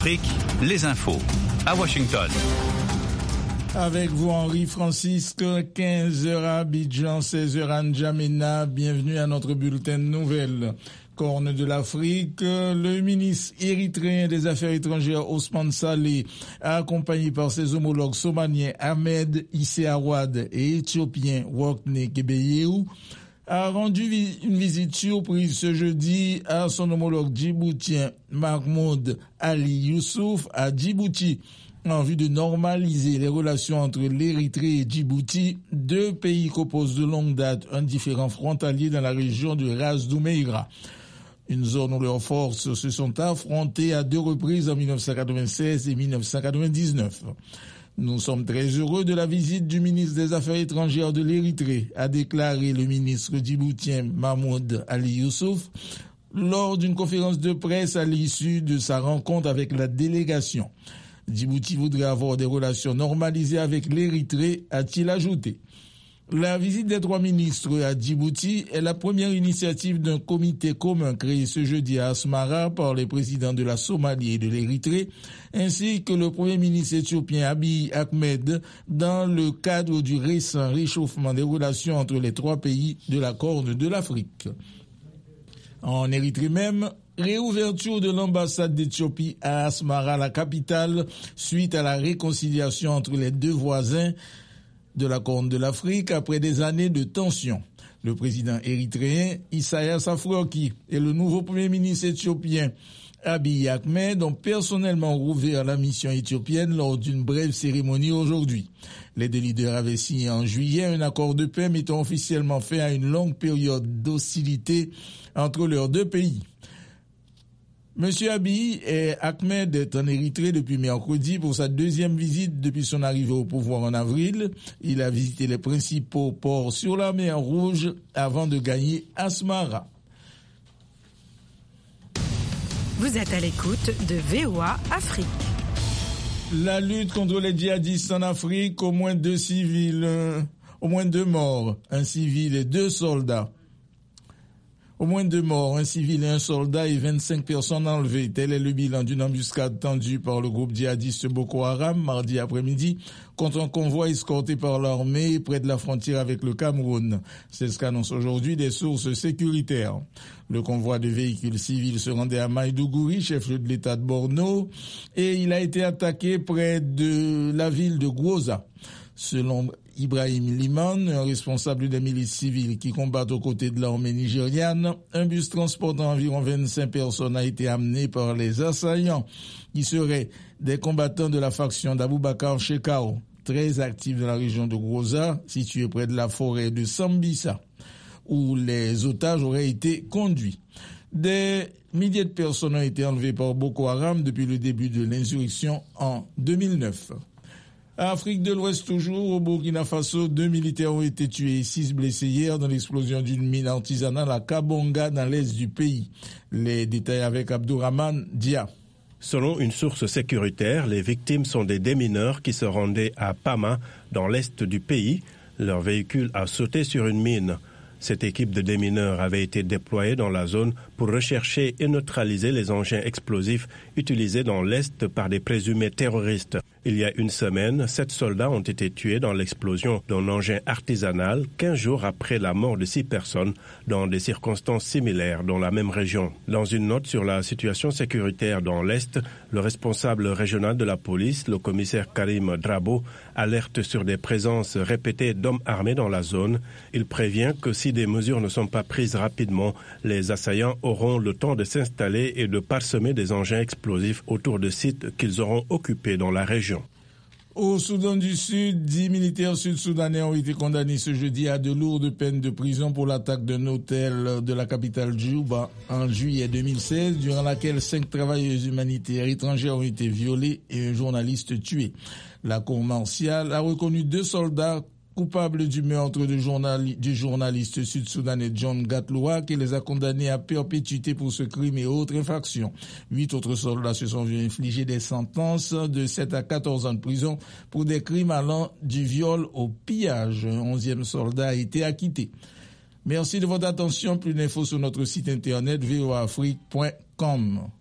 Afrique, les infos à Washington. Avec vous, Henri Francisque, 15h à Abidjan, 16h à N'Djamena. Bienvenue à notre bulletin de nouvelles. Corne de l'Afrique, le ministre érythréen des Affaires étrangères Ousmane Saleh, accompagné par ses homologues somaliens Ahmed Issé Awad et éthiopien Workney Gebeyehu, a rendu une visite surprise ce jeudi à son homologue djiboutien Mahmoud Ali Youssouf à Djibouti, en vue de normaliser les relations entre l'Érythrée et Djibouti, deux pays qu'opposent de longue date un différend frontalier dans la région de Ras Doumeira. Une zone où leurs forces se sont affrontées à deux reprises en 1996 et 1999. Nous sommes très heureux de la visite du ministre des Affaires étrangères de l'Érythrée, a déclaré le ministre djiboutien Mahmoud Ali Youssouf lors d'une conférence de presse à l'issue de sa rencontre avec la délégation. Djibouti voudrait avoir des relations normalisées avec l'Érythrée, a-t-il ajouté. La visite des trois ministres à Djibouti est la première initiative d'un comité commun créé ce jeudi à Asmara par les présidents de la Somalie et de l'Érythrée, ainsi que le premier ministre éthiopien Abiy Ahmed, dans le cadre du récent réchauffement des relations entre les trois pays de la Corne de l'Afrique. En Érythrée même, réouverture de l'ambassade d'Éthiopie à Asmara, la capitale, suite à la réconciliation entre les deux voisins de la Corne de l'Afrique après des années de tensions. Le président érythréen Isaias Afwerki et le nouveau premier ministre éthiopien Abiy Ahmed ont personnellement rouvert la mission éthiopienne lors d'une brève cérémonie aujourd'hui. Les deux leaders avaient signé en juillet un accord de paix mettant officiellement fin à une longue période d'hostilité entre leurs deux pays. Monsieur Abiy Ahmed est en Érythrée depuis mercredi pour sa deuxième visite depuis son arrivée au pouvoir en avril. Il a visité les principaux ports sur la mer Rouge avant de gagner Asmara. Vous êtes à l'écoute de VOA Afrique. La lutte contre les djihadistes en Afrique, au moins deux morts, un civil et deux soldats. Au moins 2 morts, un civil et un soldat et 25 personnes enlevées. Tel est le bilan d'une embuscade tendue par le groupe djihadiste Boko Haram mardi après-midi contre un convoi escorté par l'armée près de la frontière avec le Cameroun. C'est ce qu'annoncent aujourd'hui des sources sécuritaires. Le convoi de véhicules civils se rendait à Maïdougouri, chef-lieu de l'État de Borno, et il a été attaqué près de la ville de Gwoza. Selon Ibrahim Liman, un responsable des milices civiles qui combattent aux côtés de l'armée nigériane, un bus transportant environ 25 personnes a été amené par les assaillants, qui seraient des combattants de la faction d'Aboubakar Shekau, très actifs dans la région de Gwoza, située près de la forêt de Sambisa, où les otages auraient été conduits. Des milliers de personnes ont été enlevées par Boko Haram depuis le début de l'insurrection en 2009. Afrique de l'Ouest toujours, au Burkina Faso, 2 militaires ont été tués et 6 blessés hier dans l'explosion d'une mine artisanale à Kabonga dans l'est du pays. Les détails avec Abdourahmane Dia. Selon une source sécuritaire, les victimes sont des démineurs qui se rendaient à Pama, dans l'est du pays. Leur véhicule a sauté sur une mine. Cette équipe de démineurs avait été déployée dans la zone pour rechercher et neutraliser les engins explosifs utilisés dans l'Est par des présumés terroristes. Il y a une semaine, 7 soldats ont été tués dans l'explosion d'un engin artisanal 15 jours après la mort de 6 personnes dans des circonstances similaires dans la même région. Dans une note sur la situation sécuritaire dans l'Est, le responsable régional de la police, le commissaire Karim Drabo, alerte sur des présences répétées d'hommes armés dans la zone. Il prévient que si des mesures ne sont pas prises rapidement, les assaillants auront le temps de s'installer et de parsemer des engins explosifs autour de sites qu'ils auront occupés dans la région. Au Soudan du Sud, 10 militaires sud-soudanais ont été condamnés ce jeudi à de lourdes peines de prison pour l'attaque d'un hôtel de la capitale Djouba en juillet 2016, durant laquelle 5 travailleuses humanitaires étrangères ont été violées et un journaliste tué. La cour martiale a reconnu 2 soldats coupables du meurtre du journaliste sud-soudanais John Gatloua, qui les a condamnés à perpétuité pour ce crime et autres infractions. 8 autres soldats se sont vus infliger des sentences de 7 à 14 ans de prison pour des crimes allant du viol au pillage. Un 11e soldat a été acquitté. Merci de votre attention. Plus d'infos sur notre site internet voaafrique.com.